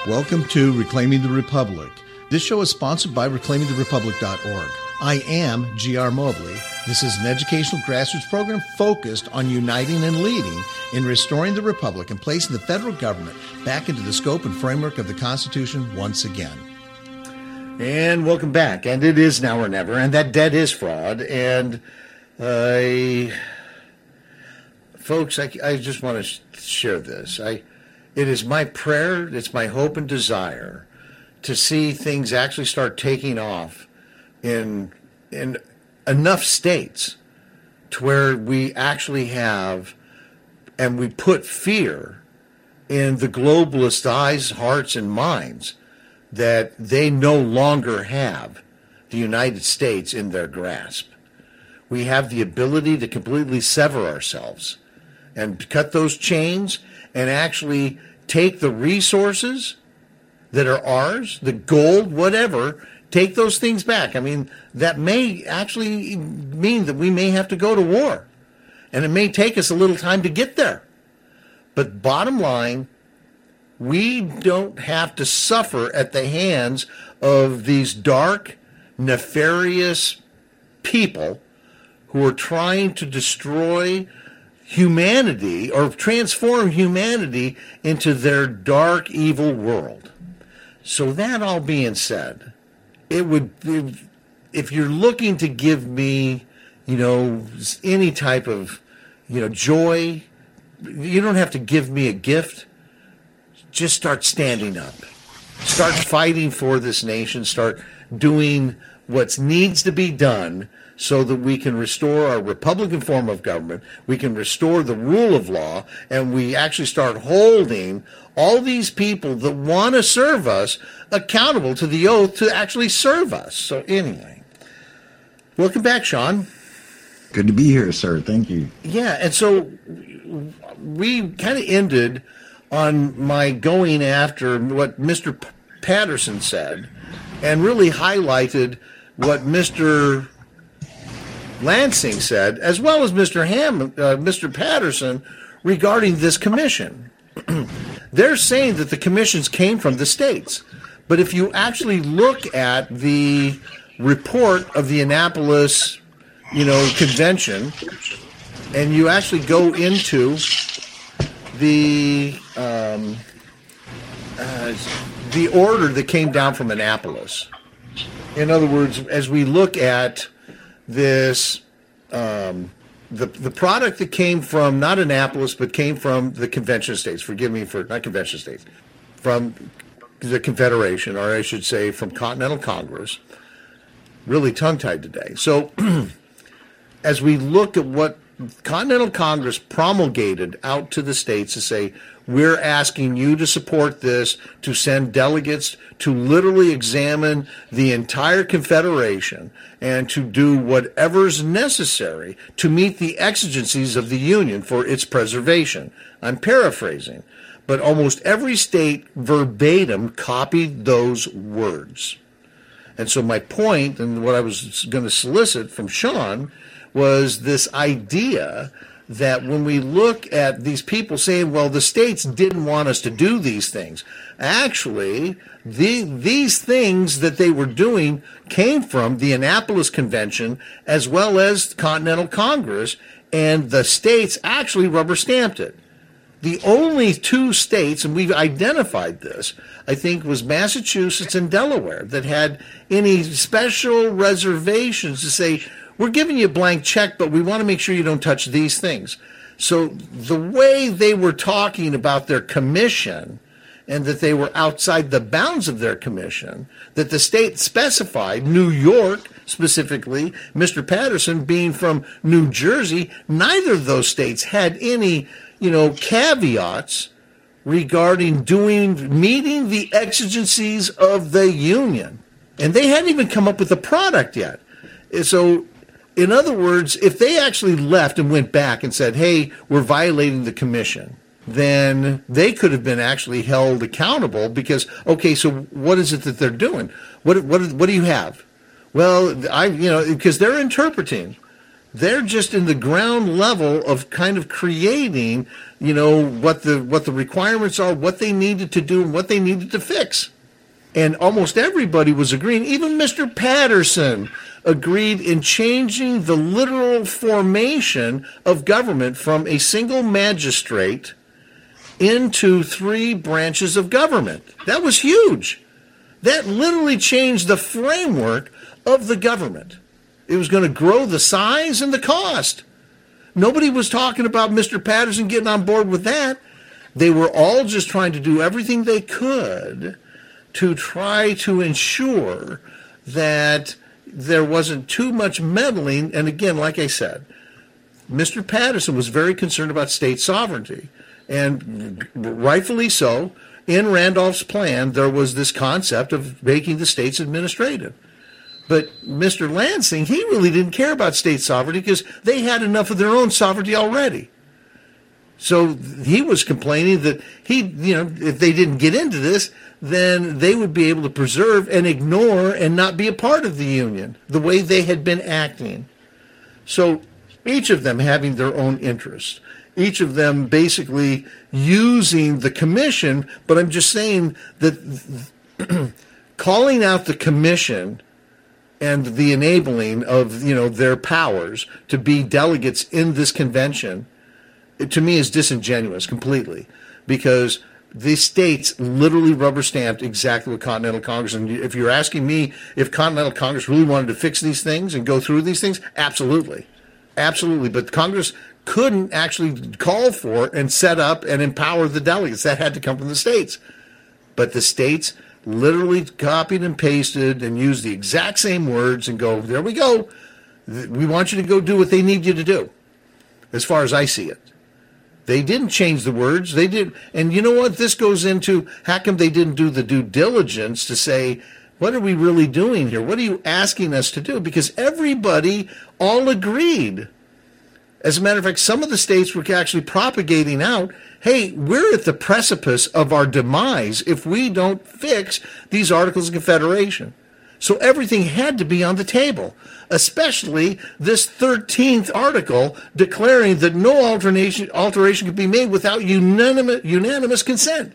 Welcome to Reclaiming the Republic. This show is sponsored by reclaimingtherepublic.org. I am G.R. Mobley. This is an educational grassroots program focused on uniting and leading in restoring the Republic and placing the federal government back into the scope and framework of the Constitution once again. And welcome back. And it is now or never, and that debt is fraud. And folks, I just want to share this. It is my prayer, it's my hope and desire to see things actually start taking off in enough states to where we actually have, and we put fear in the globalists' eyes, hearts, and minds that they no longer have the United States in their grasp. We have the ability to completely sever ourselves and cut those chains and actually take the resources that are ours, the gold, whatever, take those things back. I mean, that may actually mean that we may have to go to war, and it may take us a little time to get there. But bottom line, we don't have to suffer at the hands of these dark, nefarious people who are trying to destroy humanity or transform humanity into their dark, evil world. So that all being said, it would, if you're looking to give me, any type of, joy, you don't have to give me a gift. Just start standing up. Start fighting for this nation. Start doing what needs to be done so that we can restore our Republican form of government, we can restore the rule of law, and we actually start holding all these people that want to serve us accountable to the oath to actually serve us. So anyway, welcome back, Sean. Good to be here, sir. Thank you. Yeah, and so we kind of ended on my going after what Mr. Patterson said and really highlighted what Mr. Lansing said, as well as Mr. Patterson, regarding this commission. They're saying that the commissions came from the states. But if you actually look at the report of the Annapolis, convention, and you actually go into the order that came down from Annapolis. In other words, as we look at this, the product that came from not Annapolis, but came from the convention states. Forgive me for not convention states, from the Confederation, or I should say, from Continental Congress. Really tongue-tied today. So, as we look at what Continental Congress promulgated out to the states to say, we're asking you to support this, to send delegates to literally examine the entire Confederation and to do whatever's necessary to meet the exigencies of the Union for its preservation. I'm paraphrasing, but almost every state verbatim copied those words. And so my point, and what I was going to solicit from Sean, was this idea that when we look at these people saying, well, the states didn't want us to do these things. Actually, these things that they were doing came from the Annapolis Convention as well as Continental Congress, and the states actually rubber stamped it. The only two states, and we've identified this, I think, was Massachusetts and Delaware, that had any special reservations to say, we're giving you a blank check, but we want to make sure you don't touch these things. So the way they were talking about their commission and that they were outside the bounds of their commission, that the state specified, New York specifically, Mr. Patterson being from New Jersey, neither of those states had any, caveats regarding meeting the exigencies of the Union. And they hadn't even come up with a product yet. So, in other words, if they actually left and went back and said, hey, we're violating the commission, then they could have been actually held accountable because, okay, so what is it that they're doing? What do you have? Well, because they're interpreting They're just in the ground level of kind of creating, what the requirements are, what they needed to do, and what they needed to fix. And almost everybody was agreeing. Even Mr. Patterson agreed in changing the literal formation of government from a single magistrate into 3 branches of government. That was huge. That literally changed the framework of the government. It was going to grow the size and the cost. Nobody was talking about Mr. Patterson getting on board with that. They were all just trying to do everything they could to try to ensure that there wasn't too much meddling. And again, like I said, Mr. Patterson was very concerned about state sovereignty. And rightfully so. In Randolph's plan, there was this concept of making the states administrative. But Mr. Lansing, he really didn't care about state sovereignty because they had enough of their own sovereignty already. So he was complaining that if they didn't get into this, then they would be able to preserve and ignore and not be a part of the Union the way they had been acting. So each of them having their own interests, each of them basically using the commission, but I'm just saying that calling out the commission and the enabling of their powers to be delegates in this convention, to me, is disingenuous completely, because the states literally rubber stamped exactly what Continental Congress. And if you're asking me if Continental Congress really wanted to fix these things and go through these things, absolutely. But Congress couldn't actually call for and set up and empower the delegates. That had to come from the states. But the states literally copied and pasted and used the exact same words and go, there we go. We want you to go do what they need you to do, as far as I see it. They didn't change the words. They did. And you know what? This goes into how come they didn't do the due diligence to say, what are we really doing here? What are you asking us to do? Because everybody all agreed. As a matter of fact, some of the states were actually propagating out, hey, we're at the precipice of our demise if we don't fix these Articles of Confederation. So everything had to be on the table, especially this 13th article declaring that no alteration could be made without unanimous consent.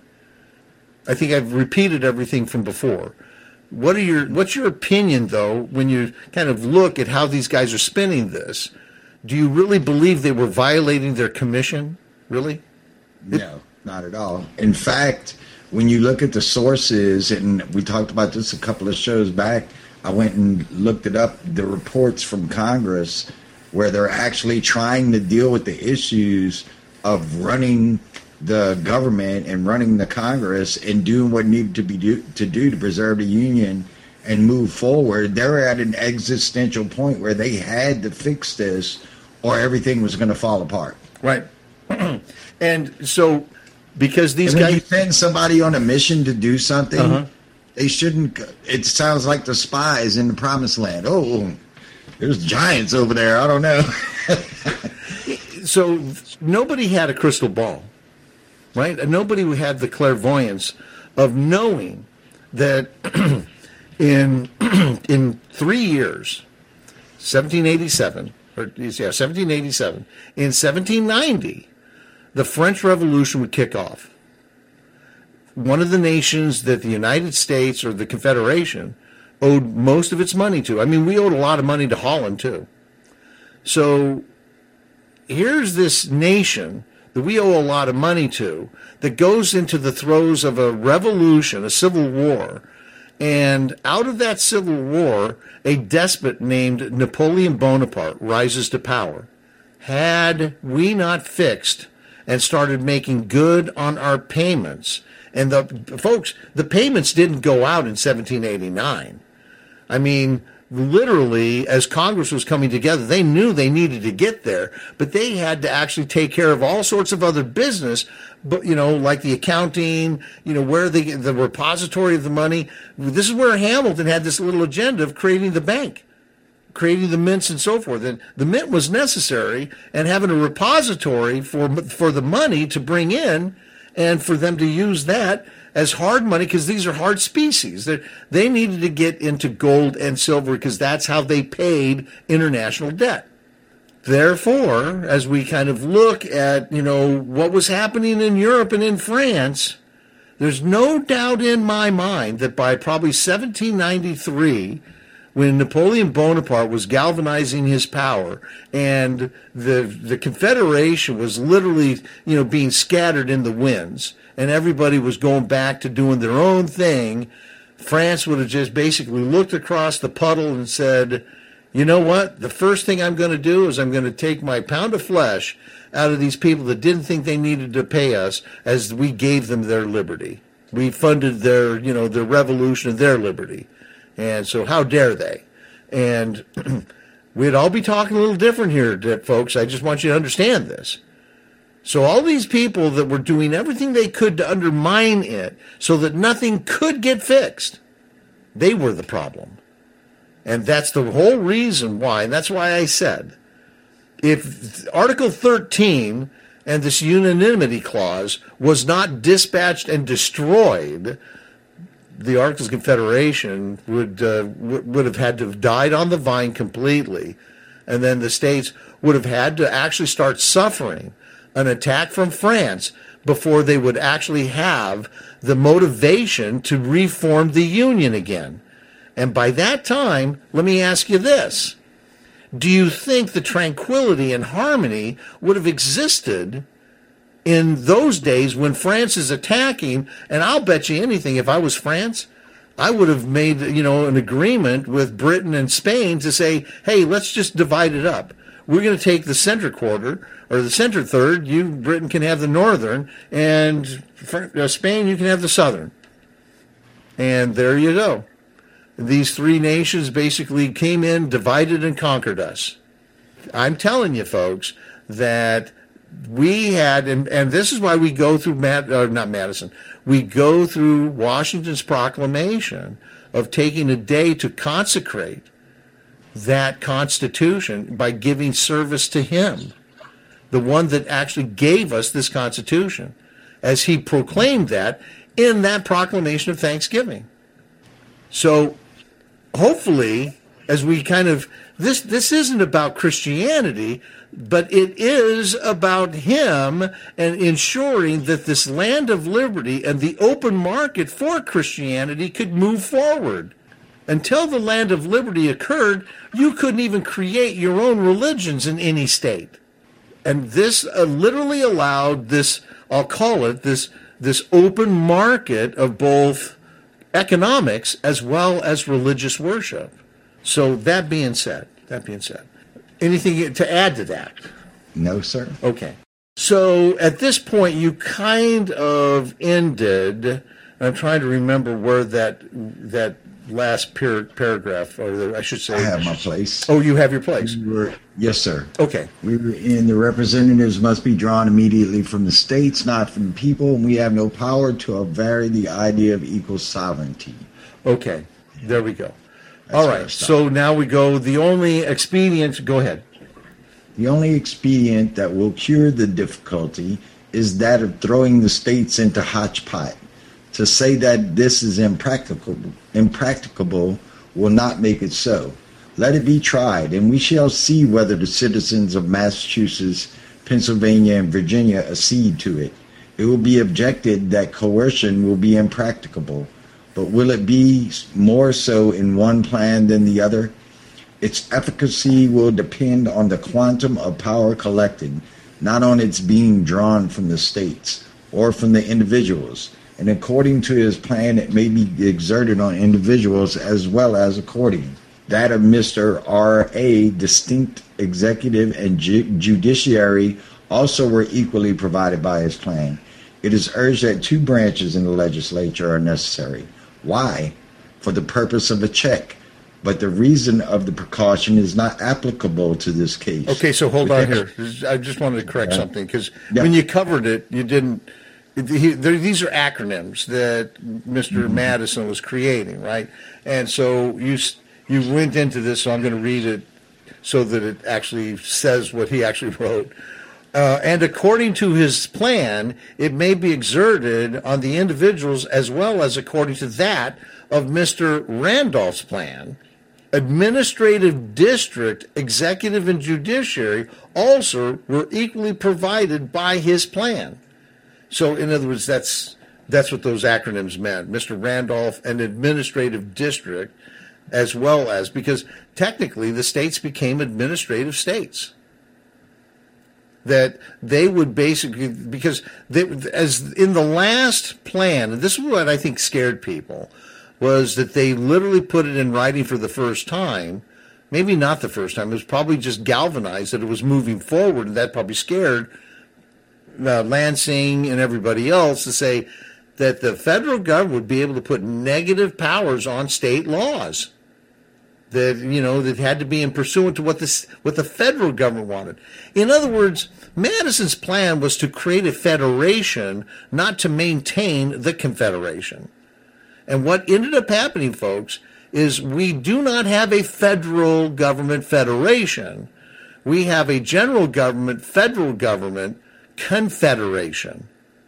I think I've repeated everything from before. What's your opinion, though, when you kind of look at how these guys are spinning this? Do you really believe they were violating their commission? Really? No, not at all. In fact, when you look at the sources, and we talked about this a couple of shows back, I went and looked it up, the reports from Congress, where they're actually trying to deal with the issues of running the government and running the Congress and doing what needed to do to preserve the Union and move forward. They're at an existential point where they had to fix this or everything was going to fall apart. Right. And so, because these when guys... you send somebody on a mission to do something, they shouldn't... It sounds like the spies in the Promised Land. Oh, there's giants over there. I don't know. So, nobody had a crystal ball, right? Nobody had the clairvoyance of knowing that in 3 years, 1787, in 1790, the French Revolution would kick off. One of the nations that the United States or the Confederation owed most of its money to. I mean, we owed a lot of money to Holland, too. So here's this nation that we owe a lot of money to that goes into the throes of a revolution, a civil war. And out of that civil war, a despot named Napoleon Bonaparte rises to power. Had we not fixed and started making good on our payments, and the payments didn't go out in 1789. I mean, literally, as Congress was coming together, they knew they needed to get there, but they had to actually take care of all sorts of other business, but like the accounting, where the repository of the money. This is where Hamilton had this little agenda of creating the bank, creating the mints and so forth. And the mint was necessary, and having a repository for the money to bring in and for them to use that as hard money, because these are hard species. They needed to get into gold and silver because that's how they paid international debt. Therefore, as we kind of look at, what was happening in Europe and in France, there's no doubt in my mind that by probably 1793, when Napoleon Bonaparte was galvanizing his power and the Confederation was literally, being scattered in the winds and everybody was going back to doing their own thing, France would have just basically looked across the puddle and said, you know what? The first thing I'm going to do is I'm going to take my pound of flesh out of these people that didn't think they needed to pay us as we gave them their liberty. We funded their, their revolution and their liberty. And so how dare they? And we'd all be talking a little different here, folks. I just want you to understand this. So all these people that were doing everything they could to undermine it so that nothing could get fixed, they were the problem. And that's the whole reason why, and that's why I said, if Article 13 and this unanimity clause was not dispatched and destroyed, the Articles of Confederation would have had to have died on the vine completely, and then the states would have had to actually start suffering an attack from France before they would actually have the motivation to reform the Union again. And by that time, let me ask you this. Do you think the tranquility and harmony would have existed in those days when France is attacking? And I'll bet you anything, if I was France, I would have made, an agreement with Britain and Spain to say, hey, let's just divide it up. We're going to take the center quarter or the center third. You, Britain, can have the northern, and Spain, you can have the southern. And there you go. These three nations basically came in, divided, and conquered us. I'm telling you, folks, that we had, and this is why we go through, we go through Washington's proclamation of taking a day to consecrate that Constitution by giving service to him, the one that actually gave us this Constitution, as he proclaimed that in that proclamation of Thanksgiving. So hopefully, as we kind of, this isn't about Christianity, but it is about him and ensuring that this land of liberty and the open market for Christianity could move forward. Until the land of liberty occurred, you couldn't even create your own religions in any state. And this literally allowed this, I'll call it, this open market of both economics as well as religious worship. So that being said, anything to add to that? No, sir. Okay. So at this point, you kind of ended, and I'm trying to remember where that last paragraph, or I should say. I have my place. Oh, you have your place? Yes, sir. Okay. We were in the representatives must be drawn immediately from the states, not from the people, and we have no power to vary the idea of equal sovereignty. Okay. There we go. All right. So now we go, the only expedient, go ahead. The only expedient that will cure the difficulty is that of throwing the states into hodgepodge. To say that this is impracticable will not make it so. Let it be tried, and we shall see whether the citizens of Massachusetts, Pennsylvania, and Virginia accede to it. It will be objected that coercion will be impracticable, but will it be more so in one plan than the other? Its efficacy will depend on the quantum of power collected, not on its being drawn from the states or from the individuals. And according to his plan, it may be exerted on individuals as well as according. That of Mr. R.A., distinct executive and judiciary also were equally provided by his plan. It is urged that two branches in the legislature are necessary. Why? For the purpose of a check. But the reason of the precaution is not applicable to this case. Okay, so hold on here. I just wanted to correct something, because when you covered it, you didn't. These are acronyms that Mr. Madison was creating, right? And so you went into this, so I'm going to read it so that it actually says what he actually wrote. And according to his plan, it may be exerted on the individuals as well as according to that of Mr. Randolph's plan. administrative district, executive, and judiciary also were equally provided by his plan. So, in other words, that's what those acronyms meant. Mr. Randolph, an administrative district, as well as, because technically the states became administrative states. That they would basically, because as in the last plan, and this is what I think scared people, was that they literally put it in writing for the first time. Maybe not the first time. It was probably just galvanized that it was moving forward, and that probably scared Lansing and everybody else to say that the federal government would be able to put negative powers on state laws. That, that had to be in pursuant to what the federal government wanted. In other words, Madison's plan was to create a federation, not to maintain the Confederation. And what ended up happening, folks, is we do not have a federal government federation. We have a general government, federal government confederation.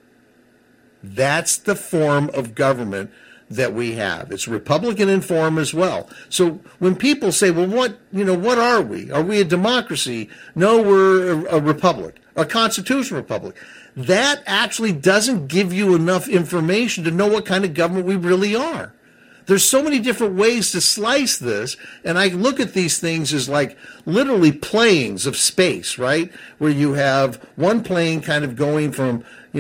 That's the form of government that we have. It's Republican in form as well. So when people say, well, what are we? Are we a democracy? No, we're a republic, a constitutional republic. That actually doesn't give you enough information to know what kind of government we really are. There's so many different ways to slice this, and I look at these things as like literally planes of space, right? Where you have one plane kind of going from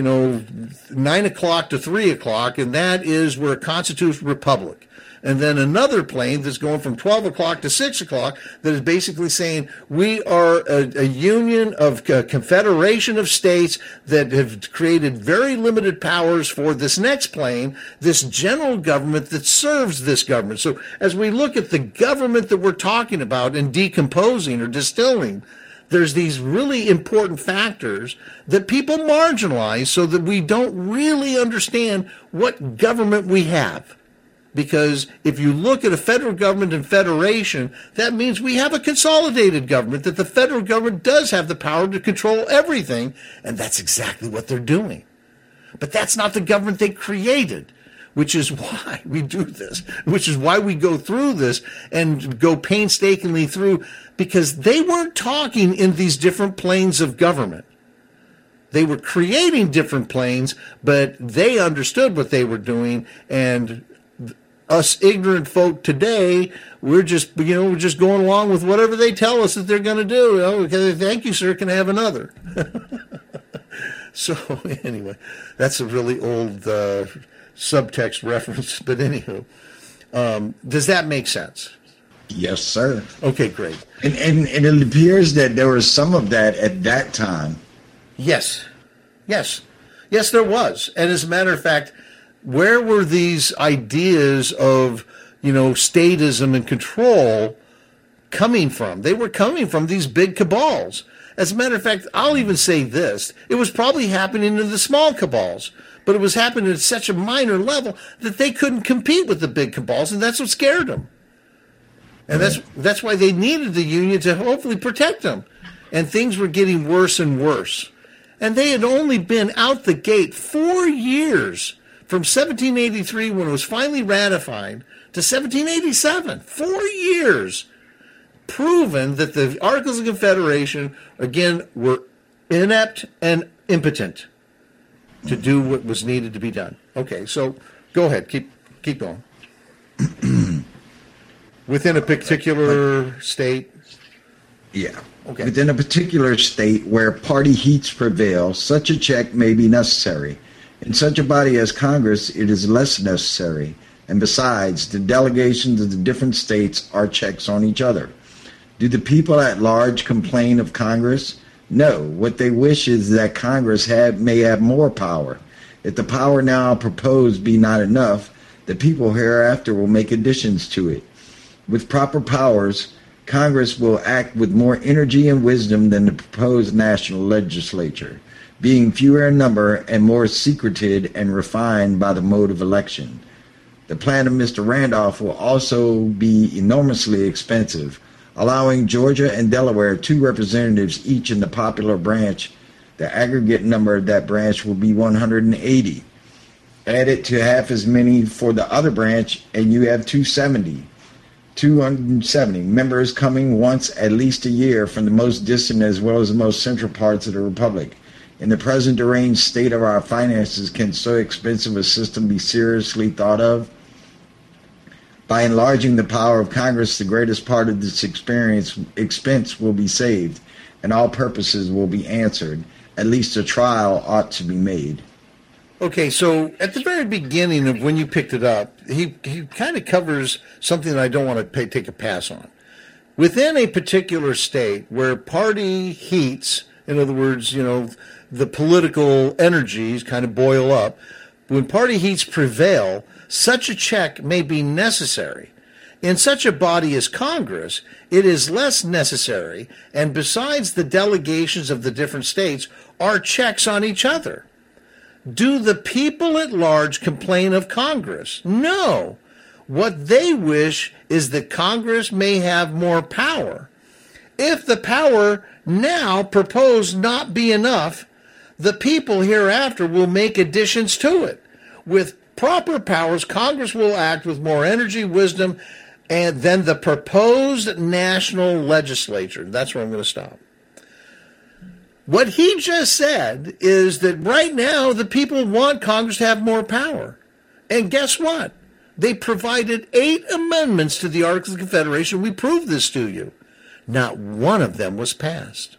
9 o'clock to 3 o'clock, and that is we're a constitutional republic. And then another plane that's going from 12 o'clock to 6 o'clock that is basically saying we are a union of a confederation of states that have created very limited powers for this next plane, this general government that serves this government. So as we look at the government that we're talking about and decomposing or distilling, there's these really important factors that people marginalize so that we don't really understand what government we have. Because if you look at a federal government and federation, that means we have a consolidated government, that the federal government does have the power to control everything, and that's exactly what they're doing. But that's not the government they created, which is why we do this, which is why we go through this and go painstakingly through, because they weren't talking in these different planes of government. They were creating different planes, but they understood what they were doing, and us ignorant folk today, we're just going along with whatever they tell us that they're going to do. Okay, thank you, sir. Can I have another? So anyway, that's a really old subtext reference. But anywho, does that make sense? Yes, sir. Okay, great. And it appears that there was some of that at that time. Yes, there was. And as a matter of fact, where were these ideas of, statism and control coming from? They were coming from these big cabals. As a matter of fact, I'll even say this. It was probably happening in the small cabals, but it was happening at such a minor level that they couldn't compete with the big cabals, and that's what scared them. And that's why they needed the Union to hopefully protect them. And things were getting worse and worse. And they had only been out the gate 4 years from 1783, when it was finally ratified, to 1787, 4 years, proven that the Articles of Confederation, again, were inept and impotent to do what was needed to be done. Okay, so go ahead, keep going. Within a particular state? Yeah. Okay. Within a particular state where party heats prevail, such a check may be necessary. In such a body as Congress, it is less necessary. And besides, the delegations of the different states are checks on each other. Do the people at large complain of Congress? No. What they wish is that Congress may have more power. If the power now proposed be not enough, the people hereafter will make additions to it. With proper powers, Congress will act with more energy and wisdom than the proposed national legislature, being fewer in number and more secreted and refined by the mode of election. The plan of Mr. Randolph will also be enormously expensive, allowing Georgia and Delaware 2 representatives each in the popular branch. The aggregate number of that branch will be 180. Add it to half as many for the other branch, and you have 270. 270 members coming once at least a year from the most distant as well as the most central parts of the republic. In the present deranged state of our finances, can so expensive a system be seriously thought of? By enlarging the power of Congress, the greatest part of this expense will be saved, and all purposes will be answered. At least a trial ought to be made. Okay, so at the very beginning of when you picked it up, he kind of covers something that I don't want to take a pass on. Within a particular state where party heats, in other words, the political energies kind of boil up, when party heats prevail, such a check may be necessary. In such a body as Congress, it is less necessary, and besides the delegations of the different states are checks on each other. Do the people at large complain of Congress? No. What they wish is that Congress may have more power. If the power now proposed not be enough, the people hereafter will make additions to it. With proper powers, Congress will act with more energy, wisdom, and then the proposed national legislature. That's where I'm going to stop. What he just said is that right now the people want Congress to have more power. And guess what? They provided 8 amendments to the Articles of Confederation. We proved this to you. Not one of them was passed.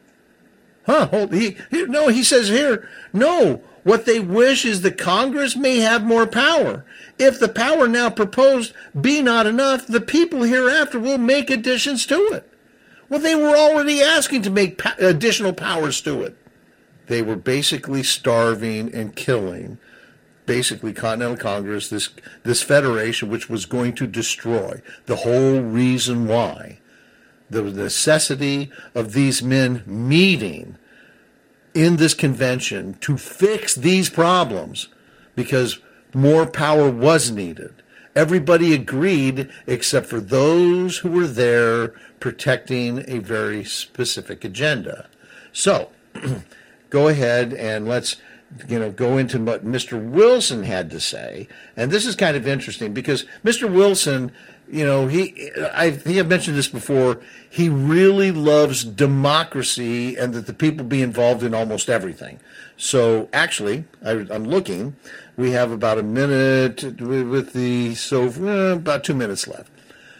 He says here, no, what they wish is that Congress may have more power. If the power now proposed be not enough, the people hereafter will make additions to it. Well, they were already asking to make additional powers to it. They were basically starving and killing, basically Continental Congress, this federation, which was going to destroy. The whole reason why, the necessity of these men meeting in this convention to fix these problems, because more power was needed. Everybody agreed except for those who were there protecting a very specific agenda. So, go ahead and let's go into what Mr. Wilson had to say. And this is kind of interesting because Mr. Wilson, I think I've mentioned this before, he really loves democracy and that the people be involved in almost everything. So actually, I'm looking, we have about a minute about 2 minutes left.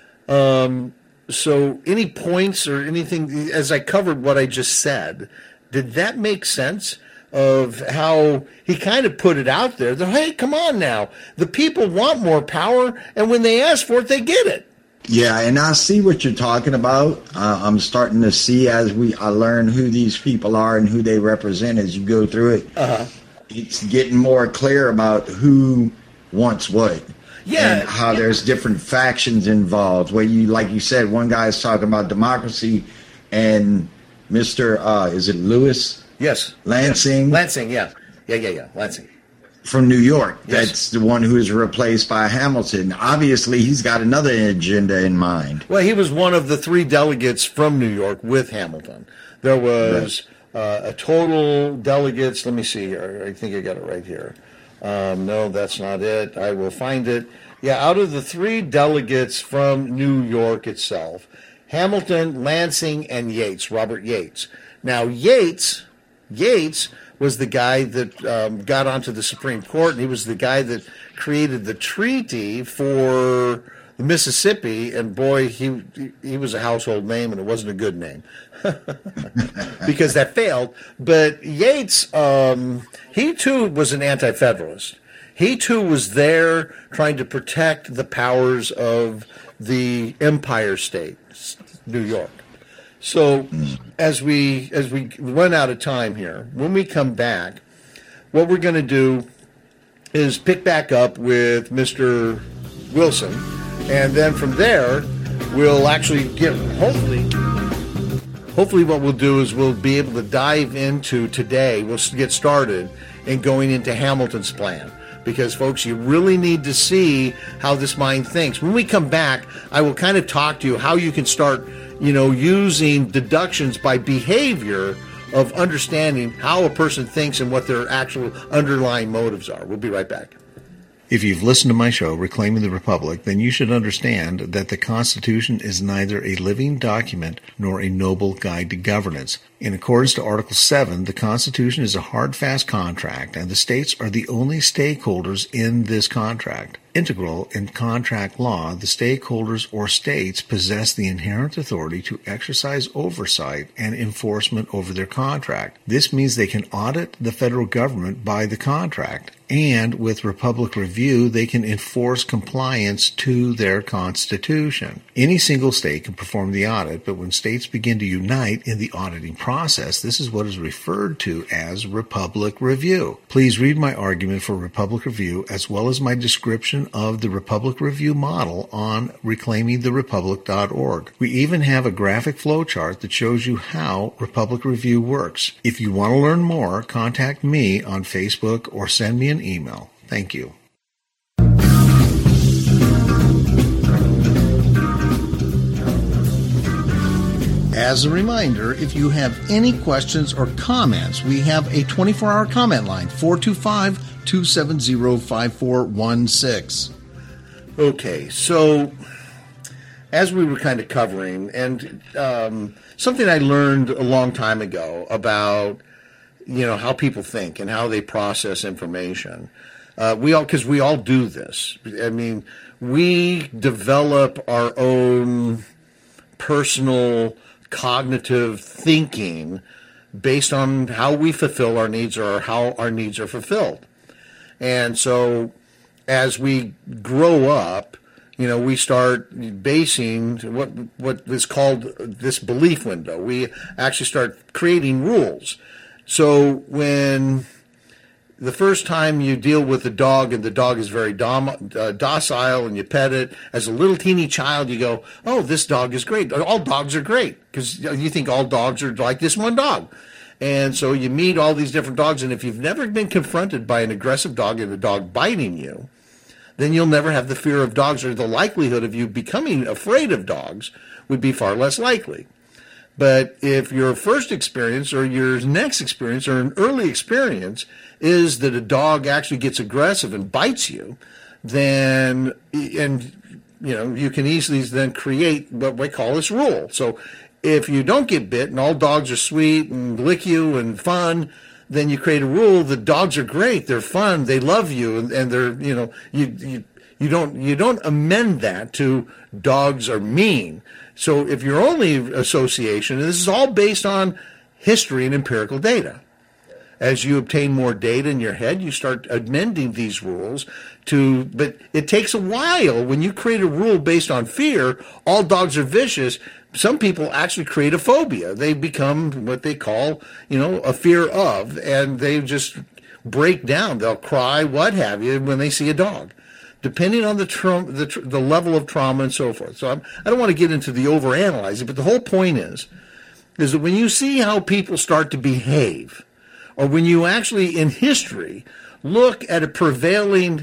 So any points or anything, as I covered what I just said, did that make sense of how he kind of put it out there that, hey, come on now, the people want more power, and when they ask for it, they get it. Yeah, and I see what you're talking about. I'm starting to see as I learn who these people are and who they represent as you go through it. It's getting more clear about who wants what. Yeah, and how there's different factions involved. Where like you said, one guy is talking about democracy, and Mr. Is it Lewis? Yes. Lansing? Lansing, yeah. Lansing. From New York. Yes. That's the one who is replaced by Hamilton. Obviously, he's got another agenda in mind. Well, he was one of the 3 delegates from New York with Hamilton. There was a total delegates. Let me see here. I think I got it right here. No, that's not it. I will find it. Yeah, out of the 3 delegates from New York itself, Hamilton, Lansing, and Yates, Robert Yates. Now, Yates was the guy that got onto the Supreme Court, and he was the guy that created the treaty for the Mississippi, and boy, he was a household name, and it wasn't a good name because that failed. But Yates, he too was an anti-federalist. He too was there trying to protect the powers of the Empire State, New York. So as we run out of time here, when we come back, what we're going to do is pick back up with Mr. Wilson, and then from there we'll actually get hopefully what we'll do is we'll be able to dive into today. We'll get started in going into Hamilton's plan. Because, folks, you really need to see how this mind thinks. When we come back, I will kind of talk to you how you can start, using deductions by behavior of understanding how a person thinks and what their actual underlying motives are. We'll be right back. If you've listened to my show, Reclaiming the Republic, then you should understand that the Constitution is neither a living document nor a noble guide to governance. In accordance to Article 7, the Constitution is a hard, fast contract, and the states are the only stakeholders in this contract. Integral in contract law, the stakeholders or states possess the inherent authority to exercise oversight and enforcement over their contract. This means they can audit the federal government by the contract, and with Republic Review, they can enforce compliance to their Constitution. Any single state can perform the audit, but when states begin to unite in the auditing process, this is what is referred to as Republic Review. Please read my argument for Republic Review as well as my description of the Republic Review model on reclaimingtherepublic.org. We even have a graphic flowchart that shows you how Republic Review works. If you want to learn more, contact me on Facebook or send me an email. Thank you. As a reminder, if you have any questions or comments, we have a 24-hour comment line, 425-270-5416. Okay, so as we were kind of covering, and something I learned a long time ago about, how people think and how they process information. Because we all do this. I mean, we develop our own personal cognitive thinking based on how we fulfill our needs or how our needs are fulfilled. And so as we grow up, we start basing what is called this belief window. We actually start creating rules. So when the first time you deal with a dog and the dog is very docile and you pet it, as a little teeny child, you go, oh, this dog is great. All dogs are great because you think all dogs are like this one dog. And so you meet all these different dogs, and if you've never been confronted by an aggressive dog and a dog biting you, then you'll never have the fear of dogs, or the likelihood of you becoming afraid of dogs would be far less likely. But if your first experience or your next experience or an early experience is that a dog actually gets aggressive and bites you, then, you can easily then create what we call this rule. So if you don't get bit and all dogs are sweet and lick you and fun, then you create a rule that dogs are great, they're fun, they love you, and they're, you don't amend that to dogs are mean. So if your only association, and this is all based on history and empirical data. As you obtain more data in your head, you start amending these rules but it takes a while. When you create a rule based on fear, all dogs are vicious, some people actually create a phobia. They become what they call, a fear of, and they just break down. They'll cry, what have you, when they see a dog, depending on the level of trauma and so forth. So I don't want to get into the overanalyzing, but the whole point is that when you see how people start to behave, or when you actually, in history, look at a prevailing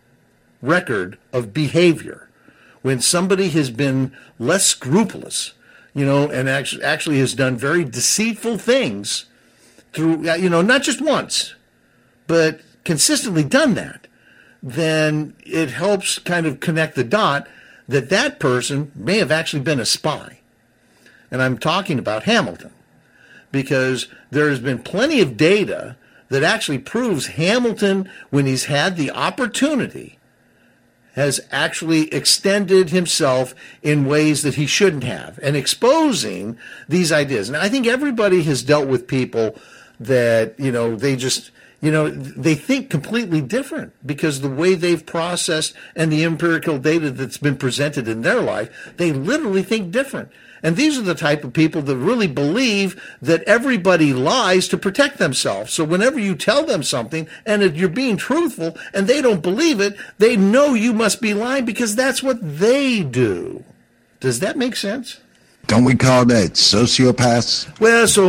record of behavior, when somebody has been less scrupulous, and actually has done very deceitful things through, not just once, but consistently done that, then it helps kind of connect the dot that person may have actually been a spy. And I'm talking about Hamilton, because there has been plenty of data that actually proves Hamilton, when he's had the opportunity, has actually extended himself in ways that he shouldn't have, and exposing these ideas. And I think everybody has dealt with people that, they just, they think completely different because the way they've processed and the empirical data that's been presented in their life, they literally think different. And these are the type of people that really believe that everybody lies to protect themselves. So whenever you tell them something and you're being truthful and they don't believe it, they know you must be lying because that's what they do. Does that make sense? Don't we call that sociopaths? Well, so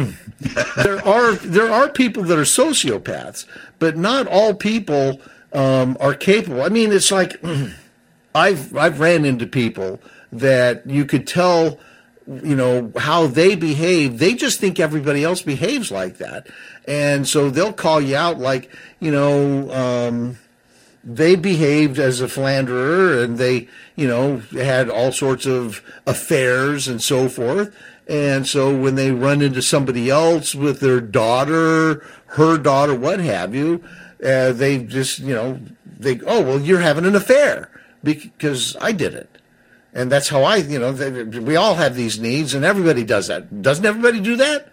there are people that are sociopaths, but not all people are capable. I mean, it's like I've ran into people that you could tell, how they behave. They just think everybody else behaves like that. And so they'll call you out like, they behaved as a philanderer, and they, had all sorts of affairs and so forth. And so when they run into somebody else with their daughter, her daughter, what have you, they just, oh, well, you're having an affair because I did it. And that's how we all have these needs, and everybody does that. Doesn't everybody do that?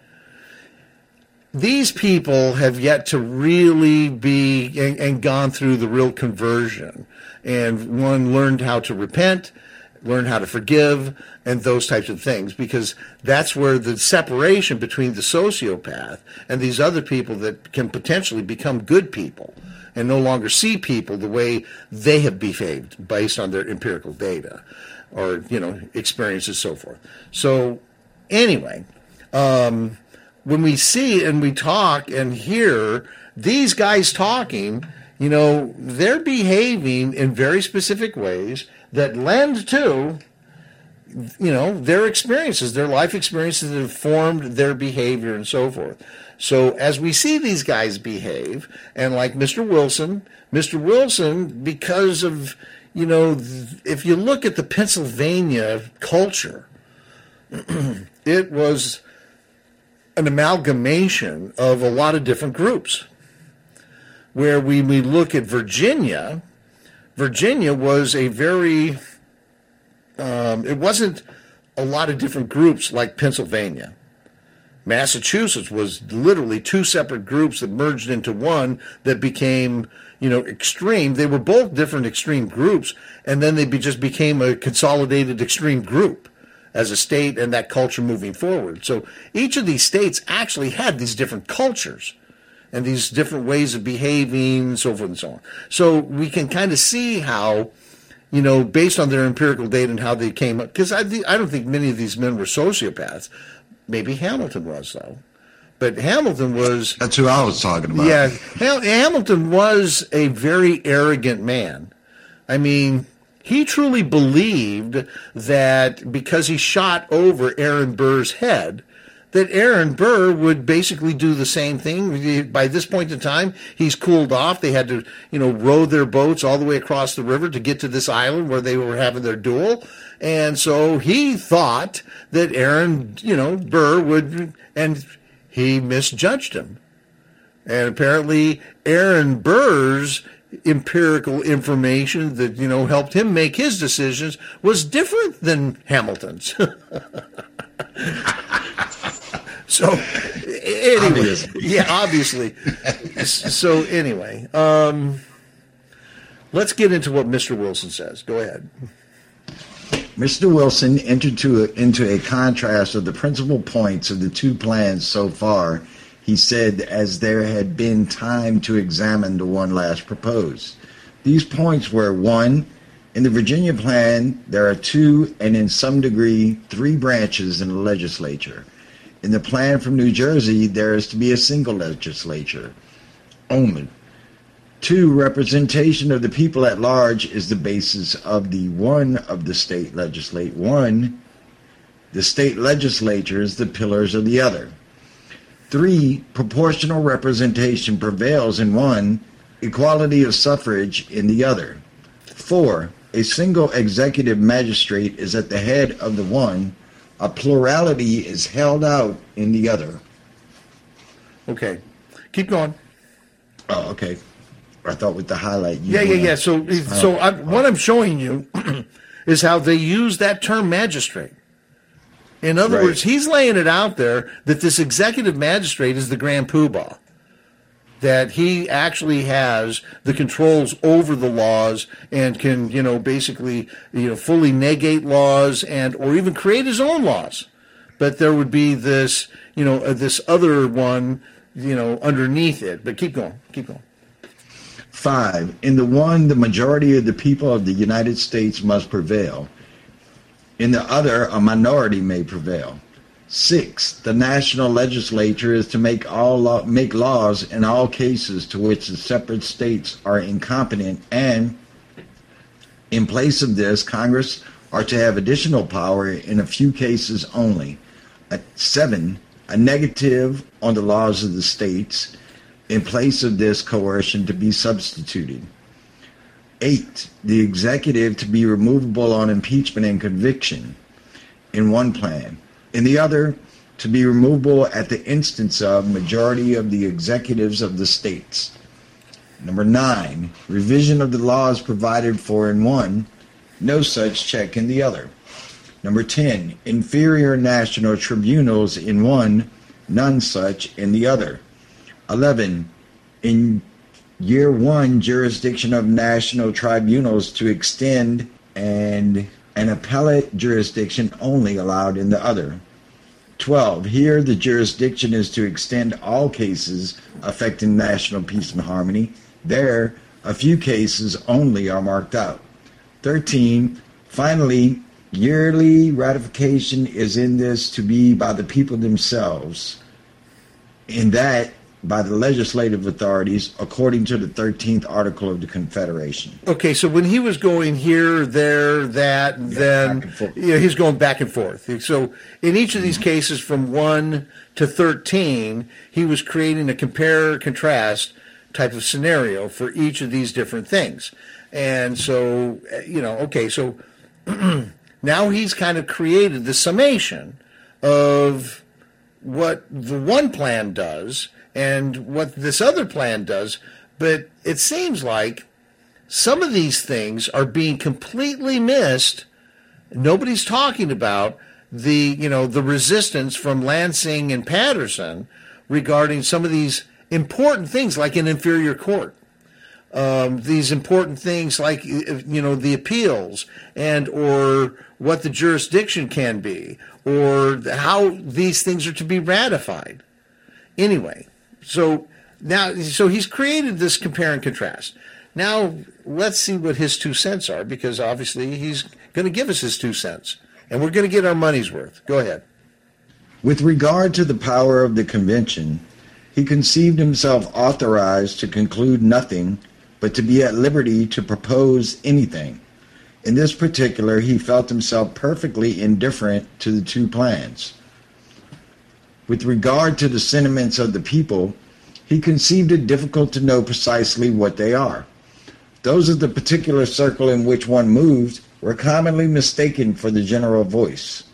These people have yet to really be and gone through the real conversion, and one learned how to repent, learn how to forgive, and those types of things, because that's where the separation between the sociopath and these other people that can potentially become good people and no longer see people the way they have behaved based on their empirical data or, experiences, so forth. So anyway, when we see and we talk and hear these guys talking, they're behaving in very specific ways that lend to, their experiences, their life experiences that have formed their behavior and so forth. So as we see these guys behave, and like Mr. Wilson, because of, if you look at the Pennsylvania culture, it was an amalgamation of a lot of different groups. Where we look at Virginia was a very, it wasn't a lot of different groups like Pennsylvania. Massachusetts was literally two separate groups that merged into one that became, extreme. They were both different extreme groups, and then they just became a consolidated extreme group as a state and that culture moving forward. So each of these states actually had these different cultures and these different ways of behaving, so forth and so on. So we can kind of see how, based on their empirical data and how they came up, because I don't think many of these men were sociopaths. Maybe Hamilton was, though. But Hamilton was... That's who I was talking about. Yeah, Hamilton was a very arrogant man. I mean, he truly believed that because he shot over Aaron Burr's head, that Aaron Burr would basically do the same thing. By this point in time, he's cooled off. They had to, row their boats all the way across the river to get to this island where they were having their duel. And so he thought that Aaron, Burr would, and he misjudged him. And apparently Aaron Burr's empirical information that, helped him make his decisions was different than Hamilton's. So, anyway, obviously. So, anyway, let's get into what Mr. Wilson says. Go ahead. Mr. Wilson entered into a contrast of the principal points of the two plans so far. He said, as there had been time to examine the one last proposed. These points were: 1, in the Virginia plan, there are 2, and in some degree, 3 branches in the legislature. In the plan from New Jersey, there is to be a single legislature only. 2, representation of the people at large is the basis of the one of the state legislate. 1, the state legislature is the pillars of the other. 3, proportional representation prevails in one, equality of suffrage in the other. 4, a single executive magistrate is at the head of the one, a plurality is held out in the other. Okay. Keep going. Oh, okay. I thought with the highlight. Yeah. So what I'm showing you is how they use that term magistrate. In other words, he's laying it out there that this executive magistrate is the grand poobah, that he actually has the controls over the laws and can, basically, fully negate laws and or even create his own laws. But there would be this, this other one, underneath it. But keep going. 5, in the one, the majority of the people of the United States must prevail. In the other, a minority may prevail. 6, the national legislature is to make laws in all cases to which the separate states are incompetent, and in place of this, Congress are to have additional power in a few cases only. 7, a negative on the laws of the states, in place of this coercion to be substituted. 8, the executive to be removable on impeachment and conviction in one plan. In the other, to be removable at the instance of majority of the executives of the states. Number 9, revision of the laws provided for in one, no such check in the other. Number 10, inferior national tribunals in one, none such in the other. 11, in year 1, jurisdiction of national tribunals to extend and an appellate jurisdiction only allowed in the other. 12, here the jurisdiction is to extend all cases affecting national peace and harmony. There, a few cases only are marked out. 13, finally, yearly ratification is in this to be by the people themselves, in that by the legislative authorities, according to the 13th Article of the Confederation. Okay, so when he was going here, there, that, and then, he's going back and forth. So in each of these cases from 1 to 13, he was creating a compare-contrast type of scenario for each of these different things. And so, okay, so now he's kind of created the summation of what the one plan does and what this other plan does, but it seems like some of these things are being completely missed. Nobody's talking about the resistance from Lansing and Patterson regarding some of these important things like an inferior court. These important things like, the appeals and or what the jurisdiction can be or how these things are to be ratified. Anyway, so he's created this compare and contrast. Now let's see what his 2 cents are, because obviously he's going to give us his 2 cents and we're going to get our money's worth. Go ahead. With regard to the power of the convention, he conceived himself authorized to conclude nothing, but to be at liberty to propose anything. In this particular, he felt himself perfectly indifferent to the 2 plans. With regard to the sentiments of the people, he conceived it difficult to know precisely what they are. Those of the particular circle in which one moved were commonly mistaken for the general voice.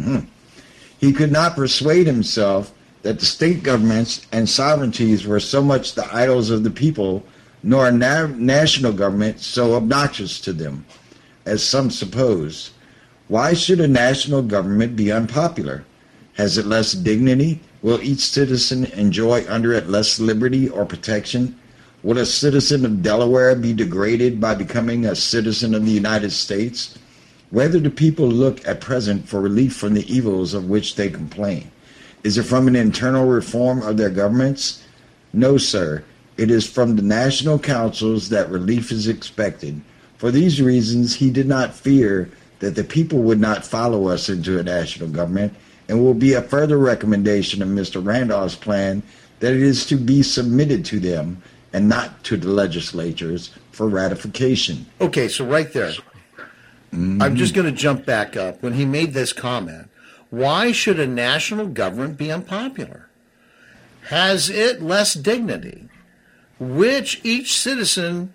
He could not persuade himself that the state governments and sovereignties were so much the idols of the people, nor a national government so obnoxious to them, as some suppose. Why should a national government be unpopular? Has it less dignity? Will each citizen enjoy under it less liberty or protection? Will a citizen of Delaware be degraded by becoming a citizen of the United States? Whether do people look at present for relief from the evils of which they complain? Is it from an internal reform of their governments? No, sir. It is from the national councils that relief is expected. For these reasons, he did not fear that the people would not follow us into a national government, and will be a further recommendation of Mr. Randolph's plan that it is to be submitted to them and not to the legislatures for ratification. Okay, so right there, I'm just going to jump back up. When he made this comment, why should a national government be unpopular? Has it less dignity? Will each citizen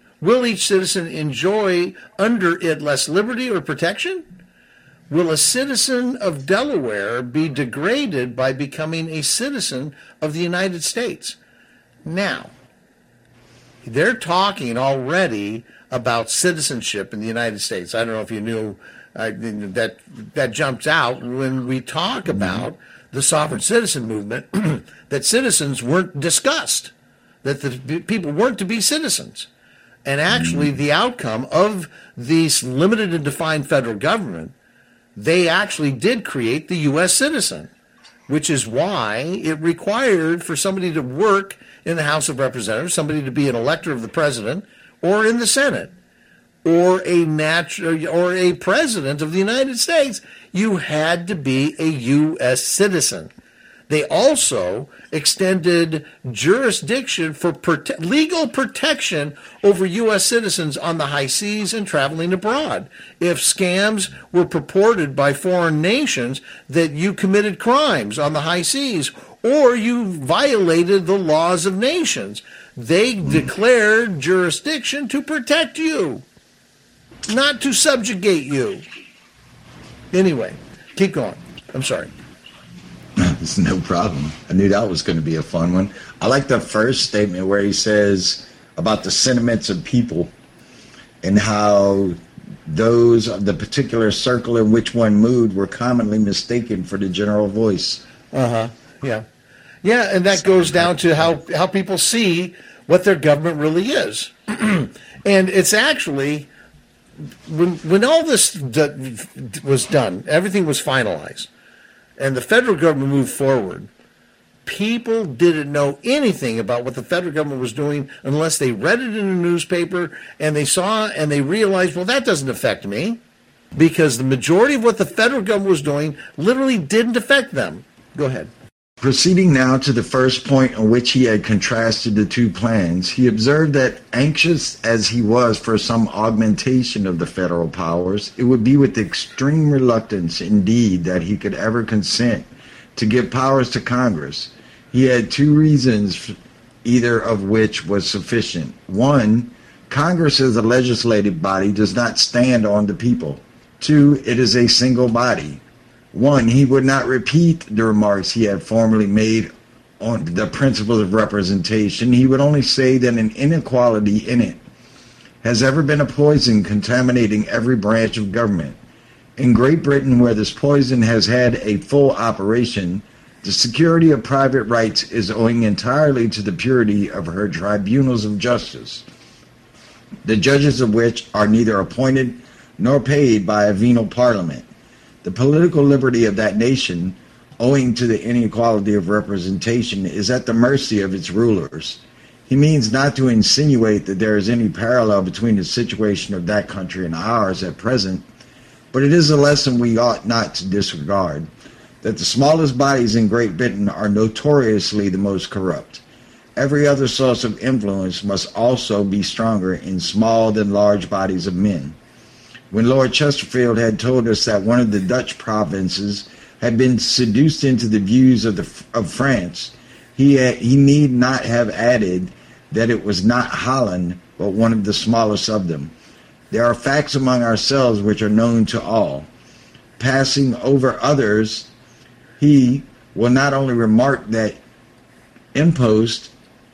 enjoy under it less liberty or protection? Will a citizen of Delaware be degraded by becoming a citizen of the United States? Now, they're talking already about citizenship in the United States. I don't know if you knew that jumps out when we talk about the sovereign citizen movement, that citizens weren't discussed, that the people weren't to be citizens. And actually the outcome of this limited and defined federal government, they actually did create the U.S. citizen, which is why it required for somebody to work in the House of Representatives, somebody to be an elector of the president, or in the Senate, or a president of the United States. You had to be a U.S. citizen. They also extended jurisdiction for legal protection over U.S. citizens on the high seas and traveling abroad. If scams were purported by foreign nations that you committed crimes on the high seas or you violated the laws of nations, they declared jurisdiction to protect you. not to subjugate you. Anyway, keep going. I'm sorry. It's no problem. I knew that was going to be a fun one. I like the first statement where he says about the sentiments of people and how those of the particular circle in which one moved were commonly mistaken for the general voice. Yeah. Yeah, and that goes down to how people see what their government really is. And it's actually, when all this was done, everything was finalized, and the federal government moved forward, people didn't know anything about what the federal government was doing unless they read it in a newspaper and they saw and they realized, well, that doesn't affect me, because the majority of what the federal government was doing literally didn't affect them. Go ahead. Proceeding now to the first point on which he had contrasted the two plans, he observed that, anxious as he was for some augmentation of the federal powers, it would be with extreme reluctance indeed that he could ever consent to give powers to Congress. He had two reasons, either of which was sufficient. One, Congress as a legislative body does not stand on the people. Two, it is a single body. One, he would not repeat the remarks he had formerly made on the principles of representation. He would only say that an inequality in it has ever been a poison contaminating every branch of government. In Great Britain, where this poison has had a full operation, the security of private rights is owing entirely to the purity of her tribunals of justice, the judges of which are neither appointed nor paid by a venal parliament. The political liberty of that nation, owing to the inequality of representation, is at the mercy of its rulers. He means not to insinuate that there is any parallel between the situation of that country and ours at present, but it is a lesson we ought not to disregard, that the smallest bodies in Great Britain are notoriously the most corrupt. Every other source of influence must also be stronger in small than large bodies of men. When Lord Chesterfield had told us that one of the Dutch provinces had been seduced into the views of France, he need not have added that it was not Holland, but one of the smallest of them. There are facts among ourselves which are known to all. Passing over others, he will not only remark that impost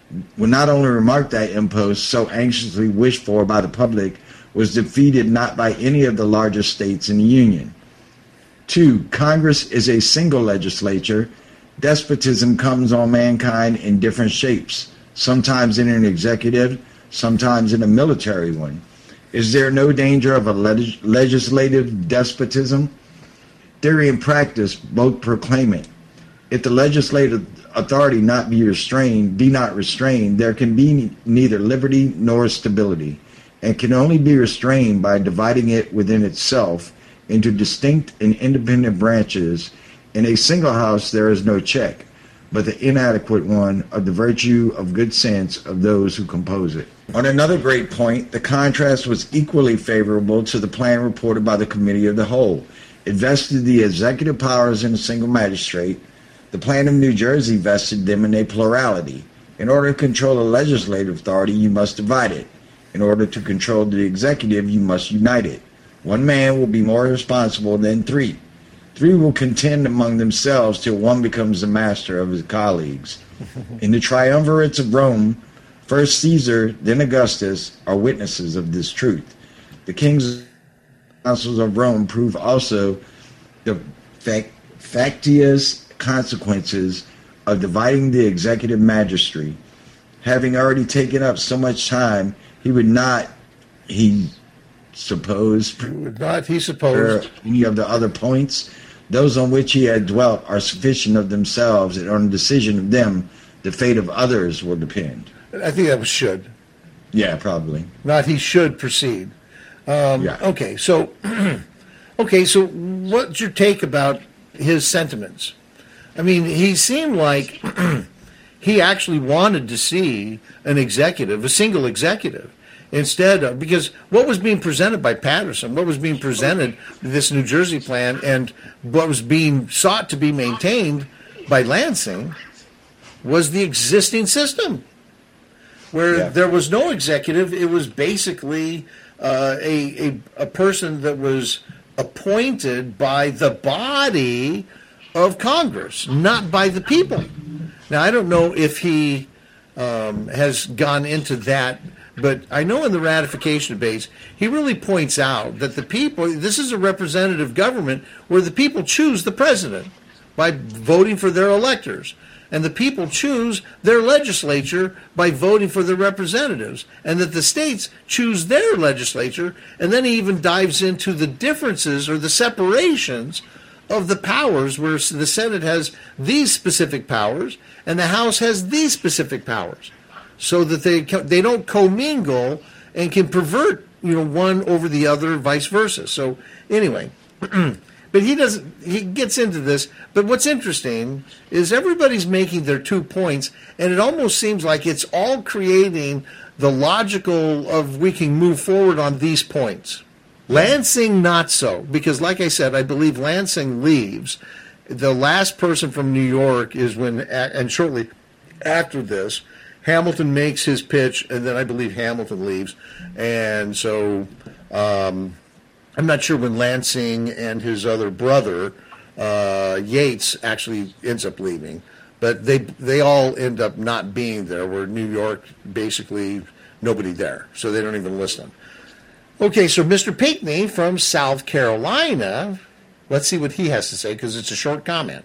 so anxiously wished for by the public was defeated not by any of the larger states in the Union. 2. Congress is a single legislature. Despotism comes on mankind in different shapes, sometimes in an executive, sometimes in a military one. Is there no danger of a legislative despotism? Theory and practice both proclaim it. If the legislative authority be not restrained, there can be neither liberty nor stability, and can only be restrained by dividing it within itself into distinct and independent branches. In a single house there is no check, but the inadequate one of the virtue of good sense of those who compose it. On another great point, the contrast was equally favorable to the plan reported by the Committee of the Whole. It vested the executive powers in a single magistrate. The plan of New Jersey vested them in a plurality. In order to control the legislative authority, you must divide it. In order to control the executive, you must unite it. One man will be more responsible than three. Three will contend among themselves till one becomes the master of his colleagues. In the triumvirates of Rome, first Caesar, then Augustus, are witnesses of this truth. The kings councils of Rome prove also the factious consequences of dividing the executive magistracy. Having already taken up so much time, he supposed any of the other points. Those on which he had dwelt are sufficient of themselves, and on the decision of them, the fate of others will depend. I think that was should. Yeah, probably. Not he should proceed. Yeah. Okay, so what's your take about his sentiments? I mean, he seemed like he actually wanted to see a single executive, instead of, because what was being presented by Patterson, what was being presented, this New Jersey plan, and what was being sought to be maintained by Lansing was the existing system, where there was no executive. It was basically a person that was appointed by the body of Congress, not by the people. Now, I don't know if he has gone into that, but I know in the ratification debates, he really points out that the people, this is a representative government where the people choose the president by voting for their electors. And the people choose their legislature by voting for their representatives, and that the states choose their legislature, and then he even dives into the differences or the separations of the powers, where the Senate has these specific powers and the House has these specific powers, so that they don't commingle and can pervert, one over the other, vice versa. So anyway. But he gets into this. But what's interesting is everybody's making their 2 points, and it almost seems like it's all creating the logical of we can move forward on these points. Lansing, not so, because like I said, I believe Lansing leaves. The last person from New York is and shortly after this, Hamilton makes his pitch, and then I believe Hamilton leaves. And so I'm not sure when Lansing and his other brother, Yates, actually ends up leaving. But they all end up not being there, where New York, basically nobody there. So they don't even list them. Okay, so Mr. Pinckney from South Carolina, let's see what he has to say, because it's a short comment.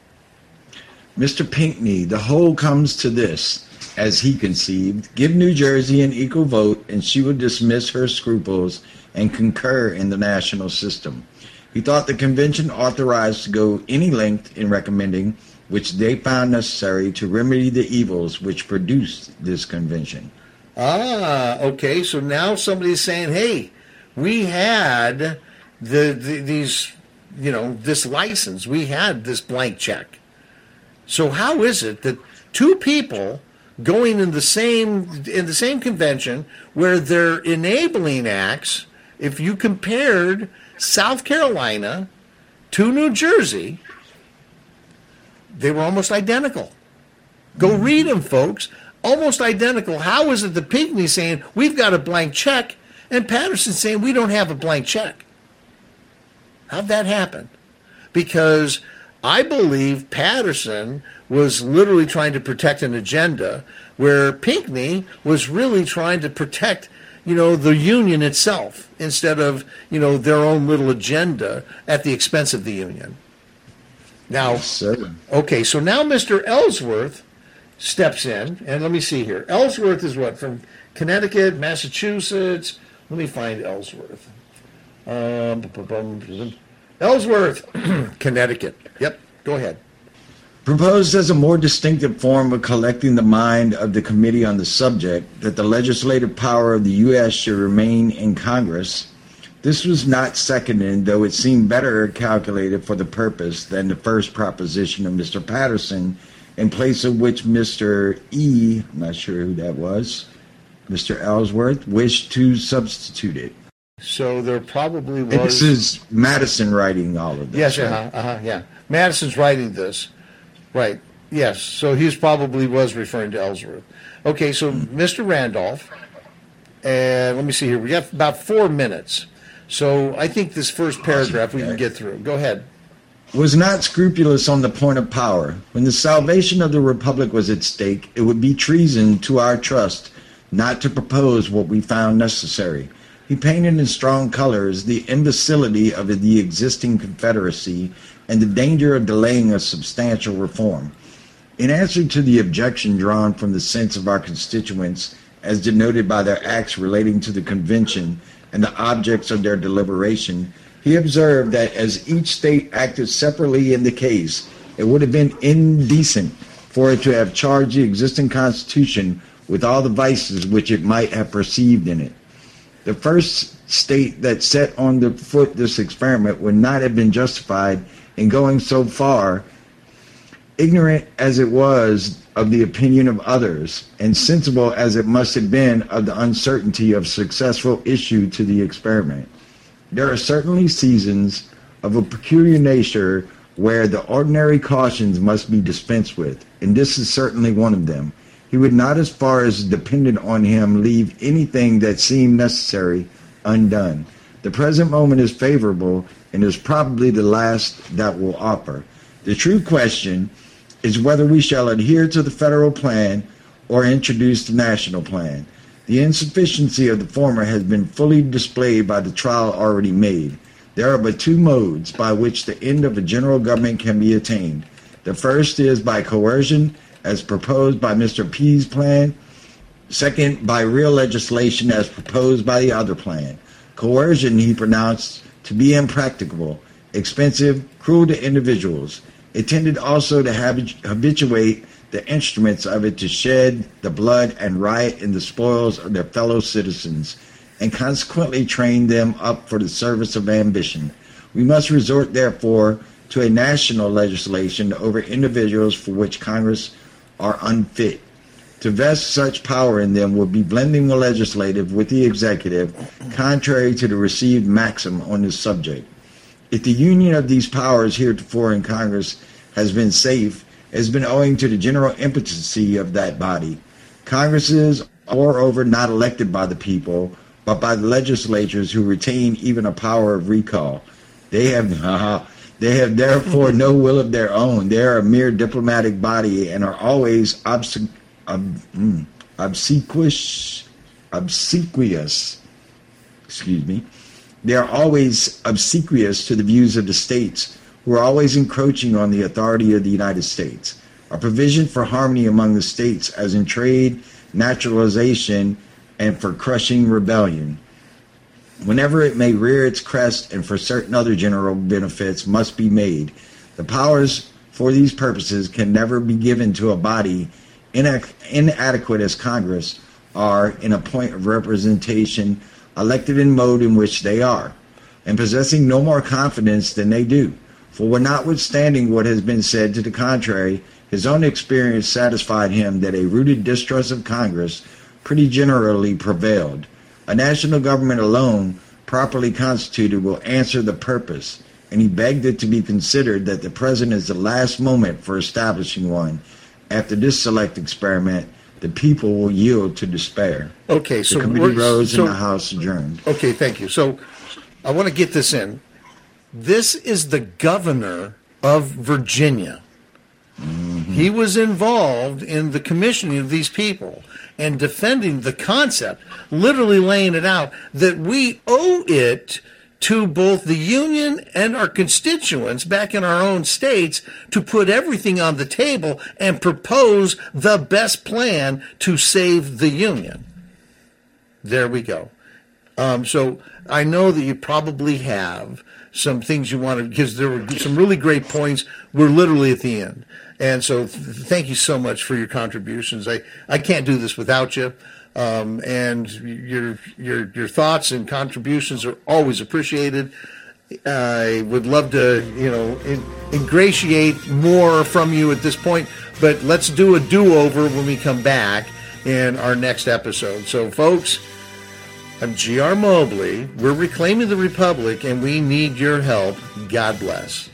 Mr. Pinckney, the whole comes to this, as he conceived: give New Jersey an equal vote, and she would dismiss her scruples and concur in the national system. He thought the convention authorized to go any length in recommending which they found necessary to remedy the evils which produced this convention. Okay, so now somebody's saying, hey, we had this license, we had this blank check. So how is it that 2 people going in the same convention, where they're enabling acts, if you compared South Carolina to New Jersey, they were almost identical. Go read them, folks. Almost identical. How is it that Pinckney saying we've got a blank check and Patterson saying we don't have a blank check? How'd that happen? Because I believe Patterson was literally trying to protect an agenda, where Pinckney was really trying to protect the union itself, instead of, their own little agenda at the expense of the union. Now, yes, okay, so now Mr. Ellsworth steps in, and let me see here. Ellsworth is what, from Connecticut, Massachusetts? Let me find Ellsworth. Ellsworth, Connecticut. Yep, go ahead. Proposed as a more distinctive form of collecting the mind of the committee on the subject, that the legislative power of the U.S. should remain in Congress. This was not seconded, though it seemed better calculated for the purpose than the first proposition of Mr. Patterson, in place of which Mr. E., I'm not sure who that was, Mr. Ellsworth, wished to substitute it. So there probably was... And this is Madison writing all of this. Yes, yeah. Madison's writing this. Right. Yes. So he probably was referring to Ellsworth. Okay. So Mr. Randolph, and let me see here. We have about 4 minutes. So I think this first paragraph we can get through. Go ahead. Was not scrupulous on the point of power. When the salvation of the Republic was at stake, it would be treason to our trust not to propose what we found necessary. He painted in strong colors the imbecility of the existing Confederacy and the danger of delaying a substantial reform. In answer to the objection drawn from the sense of our constituents, as denoted by their acts relating to the convention and the objects of their deliberation, he observed that as each state acted separately in the case, it would have been indecent for it to have charged the existing Constitution with all the vices which it might have perceived in it. The first state that set on the foot this experiment would not have been justified in going so far, ignorant as it was of the opinion of others, and sensible as it must have been of the uncertainty of successful issue to the experiment. There are certainly seasons of a peculiar nature where the ordinary cautions must be dispensed with, and this is certainly one of them. He would not, as far as depended on him, leave anything that seemed necessary undone. The present moment is favorable and is probably the last that will offer. The true question is whether we shall adhere to the federal plan or introduce the national plan. The insufficiency of the former has been fully displayed by the trial already made. There are but two modes by which the end of a general government can be attained. The first is by coercion, as proposed by Mr. P's plan. Second, by real legislation, as proposed by the other plan. Coercion, he pronounced, to be impracticable, expensive, cruel to individuals. It tended also to habituate the instruments of it to shed the blood and riot in the spoils of their fellow citizens, and consequently train them up for the service of ambition. We must resort, therefore, to a national legislation over individuals for which Congress are unfit. To vest such power in them would be blending the legislative with the executive, contrary to the received maxim on this subject. If the union of these powers heretofore in Congress has been safe, it has been owing to the general impotency of that body. Congresses are, moreover, not elected by the people, but by the legislatures who retain even a power of recall. They have therefore no will of their own. They are a mere diplomatic body and are always obsequious. They are always obsequious to the views of the states, who are always encroaching on the authority of the United States. A provision for harmony among the states, as in trade, naturalization, and for crushing rebellion, whenever it may rear its crest, and for certain other general benefits, must be made. The powers for these purposes can never be given to a body inadequate as Congress are in a point of representation, elected in mode in which they are, and possessing no more confidence than they do. For notwithstanding what has been said to the contrary, his own experience satisfied him that a rooted distrust of Congress pretty generally prevailed. A national government alone, properly constituted, will answer the purpose, and he begged it to be considered that the present is the last moment for establishing one. After this select experiment, the people will yield to despair. Okay, so the committee rose and the House adjourned. Okay, thank you. So I want to get this in. This is the governor of Virginia. Mm-hmm. He was involved in the commissioning of these people and defending the concept, literally laying it out, that we owe it to both the union and our constituents back in our own states to put everything on the table and propose the best plan to save the union. There we go. So I know that you probably have some things you want to, because there were some really great points. We're literally at the end. And so thank you so much for your contributions. I can't do this without you. And your thoughts and contributions are always appreciated. I would love to, ingratiate more from you at this point, but let's do a do-over when we come back in our next episode. So, folks, I'm G.R. Mobley. We're Reclaiming the Republic, and we need your help. God bless.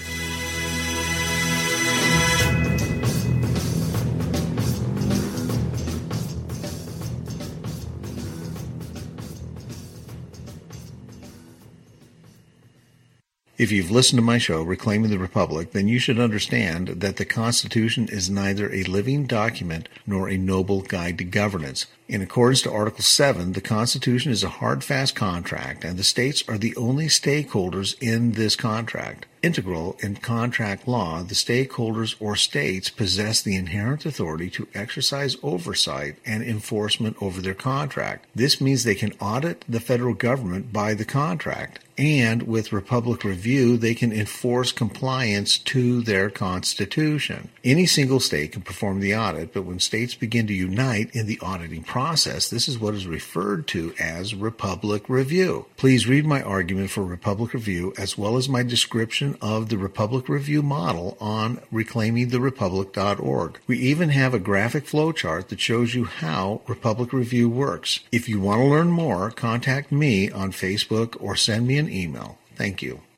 If you've listened to my show, Reclaiming the Republic, then you should understand that the Constitution is neither a living document nor a noble guide to governance. In accordance to Article 7, the Constitution is a hard, fast contract, and the states are the only stakeholders in this contract. Integral in contract law, the stakeholders or states possess the inherent authority to exercise oversight and enforcement over their contract. This means they can audit the federal government by the contract, and with Republic Review, they can enforce compliance to their Constitution. Any single state can perform the audit, but when states begin to unite in the auditing process, this is what is referred to as Republic Review. Please read my argument for Republic Review as well as my description of the Republic Review model on reclaimingtherepublic.org. We even have a graphic flowchart that shows you how Republic Review works. If you want to learn more, contact me on Facebook or send me an email. Thank you.